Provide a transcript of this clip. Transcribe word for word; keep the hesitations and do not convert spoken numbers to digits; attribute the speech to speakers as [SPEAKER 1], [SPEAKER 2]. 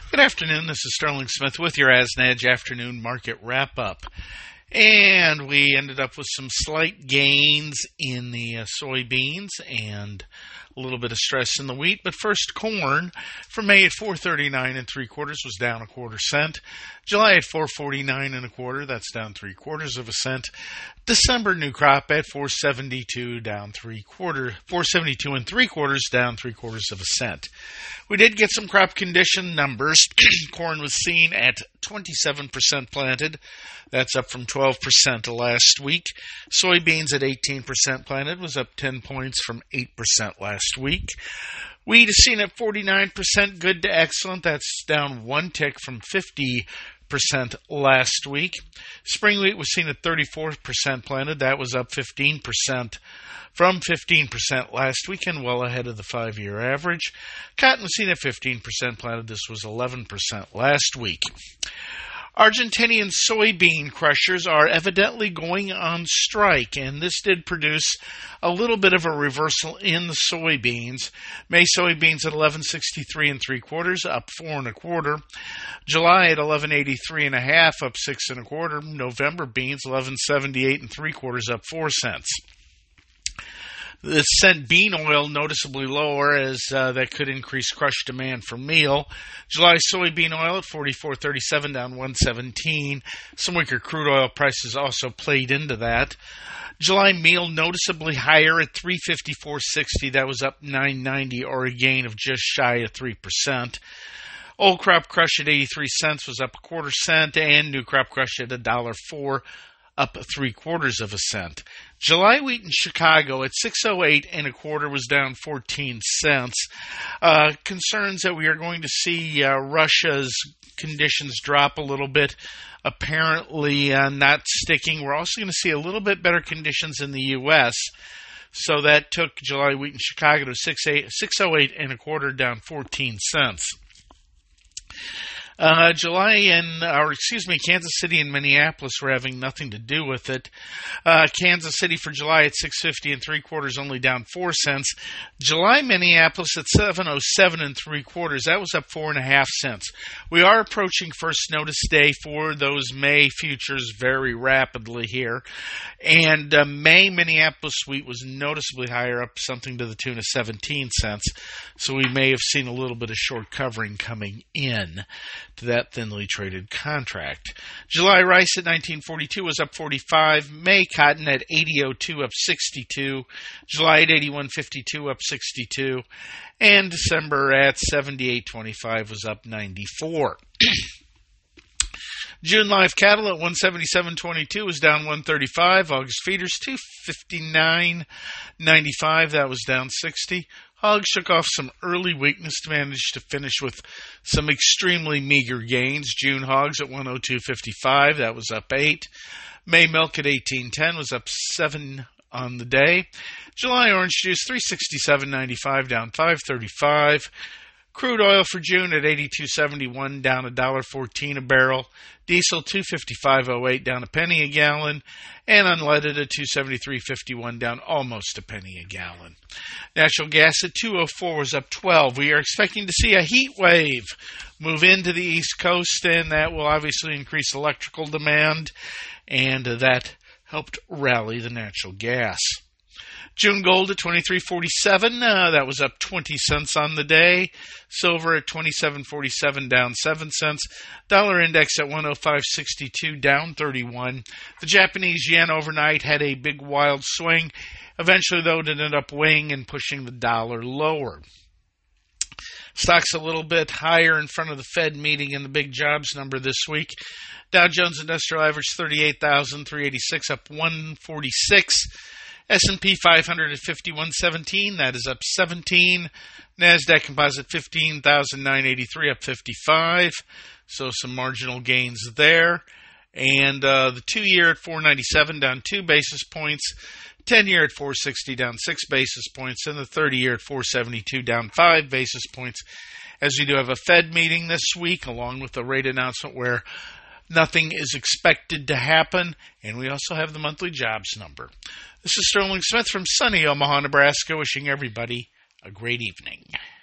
[SPEAKER 1] Good afternoon. This is Sterling Smith with your AsNedge afternoon market wrap-up. And we ended up with some slight gains in the uh, soybeans and a little bit of stress in the wheat. But first, corn for May at four thirty-nine and three quarters was down a quarter cent. July at four forty-nine and a quarter, that's down three quarters of a cent. December new crop at four seventy-two, down three quarter, four seventy-two and three quarters, down three quarters of a cent. We did get some crop condition numbers. Corn was seen at twenty-seven percent planted. That's up from twelve percent last week. Soybeans at eighteen percent planted was up ten points from eight percent last week. Wheat is seen at forty-nine percent, good to excellent. That's down one tick from fifty percent last week. Spring wheat was seen at thirty-four percent planted. That was up fifteen percent from fifteen percent last week and well ahead of the five-year average. Cotton was seen at fifteen percent planted. This was eleven percent last week. Argentinian soybean crushers are evidently going on strike, and this did produce a little bit of a reversal in the soybeans. May soybeans at eleven sixty-three and three quarters, up four and a quarter. July at eleven eighty-three and a half, up six and a quarter. November beans eleven seventy-eight and three quarters, up four cents. This sent bean oil noticeably lower, as uh, that could increase crush demand for meal. July soybean oil at forty-four thirty-seven, down one seventeen. Some weaker crude oil prices also played into that. July meal noticeably higher at three fifty-four sixty. That was up nine ninety, or a gain of just shy of three percent. Old crop crush at eighty-three cents was up a quarter cent, and new crop crush at one dollar four, up three quarters of a cent. July wheat in Chicago at six oh eight and a quarter was down fourteen cents. Uh, concerns that we are going to see uh, Russia's conditions drop a little bit, apparently uh, not sticking. We're also going to see a little bit better conditions in the U S, so that took July wheat in Chicago to six oh eight and a quarter, down fourteen cents. Uh, July and, or excuse me, Kansas City and Minneapolis were having nothing to do with it. Uh, Kansas City for July at six fifty and three quarters, only down four cents. July Minneapolis at seven oh seven and three quarters, that was up four and a half cents. We are approaching first notice day for those May futures very rapidly here, and uh, May Minneapolis wheat was noticeably higher, up something to the tune of seventeen cents. So we may have seen a little bit of short covering coming in to that thinly traded contract. July rice at nineteen forty-two was up forty-five. May cotton at eighty oh two, up sixty-two. July at eighty-one fifty-two, up sixty-two. And December at seventy-eight twenty-five was up ninety-four. June live cattle at one seventy-seven twenty-two was down one thirty-five. August feeders two fifty-nine ninety-five, that was down sixty. Hogs shook off some early weakness to manage to finish with some extremely meager gains. June hogs at one oh two fifty-five, that was up eight. May milk at eighteen ten was up seven on the day. July orange juice three sixty-seven ninety-five, down five thirty-five. Crude oil for June at eighty-two seventy-one, down one dollar fourteen a barrel. Diesel two fifty-five oh eight, down a penny a gallon. And unleaded at two seventy-three fifty-one, down almost a penny a gallon. Natural gas at two oh four was up twelve. We are expecting to see a heat wave move into the East Coast, and that will obviously increase electrical demand, and uh, that helped rally the natural gas. June gold at twenty-three forty-seven, uh, that was up twenty cents on the day. Silver at twenty-seven forty-seven, down seven cents. Dollar index at one oh five sixty-two, down thirty-one. The Japanese yen overnight had a big wild swing. Eventually, though, it ended up weighing and pushing the dollar lower. Stocks a little bit higher in front of the Fed meeting and the big jobs number this week. Dow Jones Industrial Average thirty-eight thousand three hundred eighty-six, up one forty-six. S and P five hundred at fifty-one seventeen, that is up seventeen. NASDAQ Composite fifteen thousand nine hundred eighty-three, up fifty-five. So some marginal gains there. And uh, the two-year at four ninety-seven, down two basis points. ten-year at four sixty, down six basis points. And the thirty-year at four seventy-two, down five basis points. As we do have a Fed meeting this week, along with the rate announcement where nothing is expected to happen. And we also have the monthly jobs number. This is Sterling Smith from sunny Omaha, Nebraska, wishing everybody a great evening.